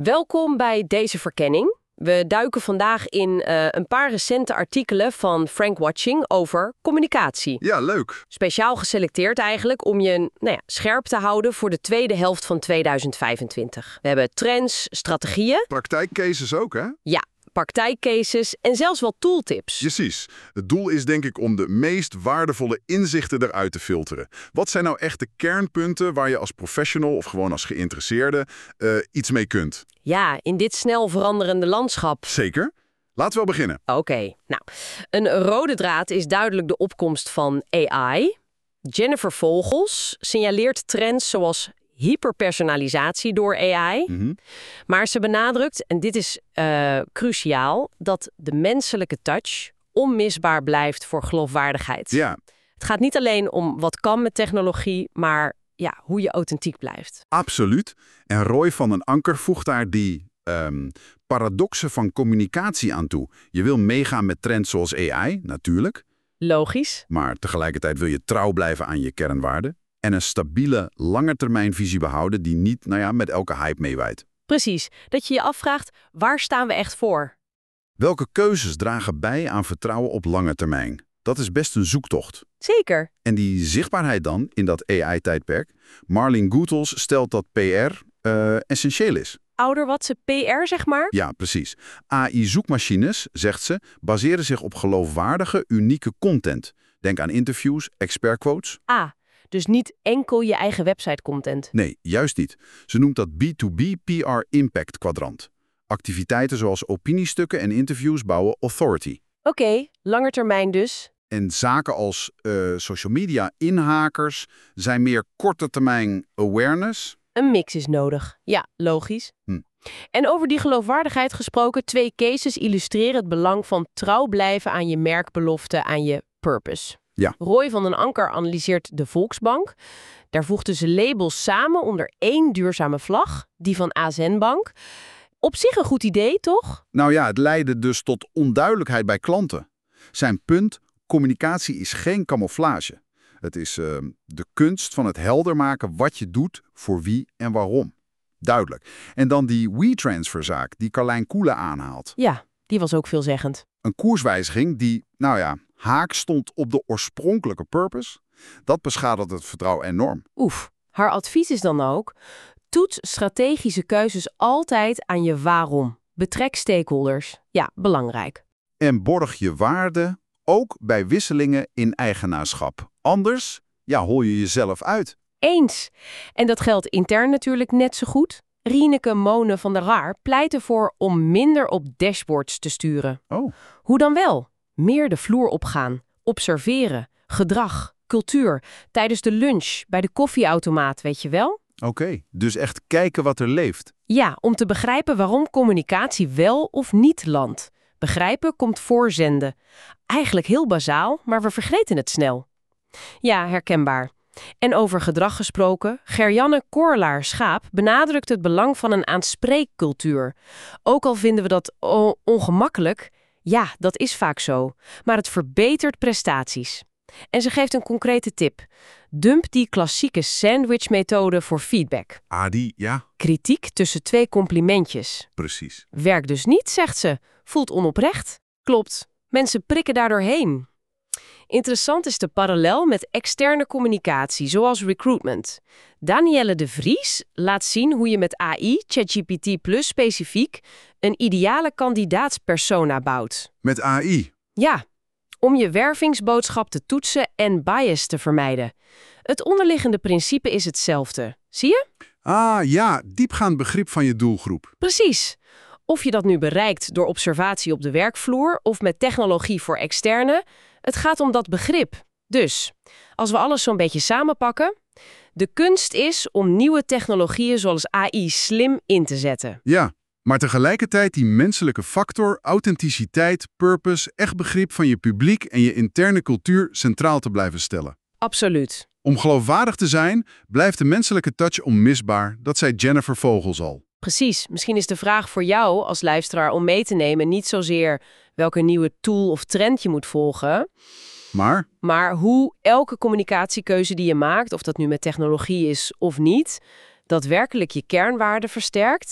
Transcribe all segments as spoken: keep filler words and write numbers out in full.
Welkom bij deze verkenning. We duiken vandaag in uh, een paar recente artikelen van Frank Watching over communicatie. Ja, leuk. Speciaal geselecteerd eigenlijk om je nou ja, scherp te houden voor de tweede helft van tweeduizend vijfentwintig. We hebben trends, strategieën. Praktijkcases ook, hè? Ja, praktijkcases en zelfs wel tooltips. Precies. Het doel is denk ik om de meest waardevolle inzichten eruit te filteren. Wat zijn nou echt de kernpunten waar je als professional of gewoon als geïnteresseerde uh, iets mee kunt? Ja, in dit snel veranderende landschap. Zeker. Laten we wel beginnen. Oké, okay. nou, een rode draad is duidelijk de opkomst van A I. Jennifer Vogels signaleert trends zoals hyperpersonalisatie door A I. Mm-hmm. Maar ze benadrukt, en dit is uh, cruciaal, dat de menselijke touch onmisbaar blijft voor geloofwaardigheid. Ja. Het gaat niet alleen om wat kan met technologie, maar ja, hoe je authentiek blijft. Absoluut. En Roy van den Anker voegt daar die um, paradoxen van communicatie aan toe. Je wil meegaan met trends zoals A I, natuurlijk. Logisch. Maar tegelijkertijd wil je trouw blijven aan je kernwaarden. En een stabiele, langetermijnvisie behouden die niet nou ja, met elke hype meewaait. Precies. Dat je je afvraagt, waar staan we echt voor? Welke keuzes dragen bij aan vertrouwen op lange termijn? Dat is best een zoektocht. Zeker. En die zichtbaarheid dan, in dat A I-tijdperk, Marlene Goethals stelt dat P R uh, essentieel is. Ouderwetse P R, zeg maar? Ja, precies. A I-zoekmachines, zegt ze, baseren zich op geloofwaardige, unieke content. Denk aan interviews, expertquotes. Ah, dus niet enkel je eigen website-content. Nee, juist niet. Ze noemt dat B twee B P R Impact kwadrant. Activiteiten zoals opiniestukken en interviews bouwen authority. Oké, okay, langer termijn dus. En zaken als uh, social media inhakers zijn meer korte termijn awareness. Een mix is nodig. Ja, logisch. Hm. En over die geloofwaardigheid gesproken, twee cases illustreren het belang van trouw blijven aan je merkbelofte, aan je purpose. Ja. Roy van den Anker analyseert de Volksbank. Daar voegden ze labels samen onder één duurzame vlag, die van A S N Bank. Op zich een goed idee, toch? Nou ja, het leidde dus tot onduidelijkheid bij klanten. Zijn punt, communicatie is geen camouflage. Het is uh, de kunst van het helder maken wat je doet, voor wie en waarom. Duidelijk. En dan die WeTransfer-zaak die Carlijn Koelen aanhaalt. Ja, die was ook veelzeggend. Een koerswijziging die, nou ja, haak stond op de oorspronkelijke purpose. Dat beschadigt het vertrouwen enorm. Oef, haar advies is dan ook: toets strategische keuzes altijd aan je waarom. Betrek stakeholders. Ja, belangrijk. En borg je waarde ook bij wisselingen in eigenaarschap. Anders, ja, hol je jezelf uit. Eens. En dat geldt intern natuurlijk net zo goed. Rieneke Mone van der Raar pleit ervoor om minder op dashboards te sturen. Oh. Hoe dan wel? Meer de vloer opgaan, observeren, gedrag, cultuur, tijdens de lunch, bij de koffieautomaat, weet je wel? Oké, okay, dus echt kijken wat er leeft. Ja, om te begrijpen waarom communicatie wel of niet landt. Begrijpen komt voor zenden. Eigenlijk heel bazaal, maar we vergeten het snel. Ja, herkenbaar. En over gedrag gesproken, Gerjanne Korlaar-Schaap benadrukt het belang van een aanspreekcultuur. Ook al vinden we dat o- ongemakkelijk, ja, dat is vaak zo. Maar het verbetert prestaties. En ze geeft een concrete tip. Dump die klassieke sandwich-methode voor feedback. Ah, die, ja. Kritiek tussen twee complimentjes. Precies. Werkt dus niet, zegt ze. Voelt onoprecht. Klopt. Mensen prikken daardoor heen. Interessant is de parallel met externe communicatie, zoals recruitment. Danielle de Vries laat zien hoe je met A I, ChatGPT plus specifiek, een ideale kandidaatspersona bouwt. Met A I? Ja, om je wervingsboodschap te toetsen en bias te vermijden. Het onderliggende principe is hetzelfde. Zie je? Ah, ja, diepgaand begrip van je doelgroep. Precies. Of je dat nu bereikt door observatie op de werkvloer of met technologie voor externe, het gaat om dat begrip. Dus, als we alles zo'n beetje samenpakken, de kunst is om nieuwe technologieën zoals A I slim in te zetten. Ja, maar tegelijkertijd die menselijke factor, authenticiteit, purpose, echt begrip van je publiek en je interne cultuur centraal te blijven stellen. Absoluut. Om geloofwaardig te zijn, blijft de menselijke touch onmisbaar, dat zei Jennifer Vogels al. Precies. Misschien is de vraag voor jou als luisteraar om mee te nemen niet zozeer welke nieuwe tool of trend je moet volgen, Maar? maar hoe elke communicatiekeuze die je maakt, of dat nu met technologie is of niet, daadwerkelijk je kernwaarden versterkt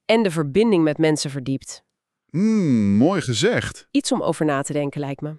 en de verbinding met mensen verdiept. Hmm, mooi gezegd. Iets om over na te denken, lijkt me.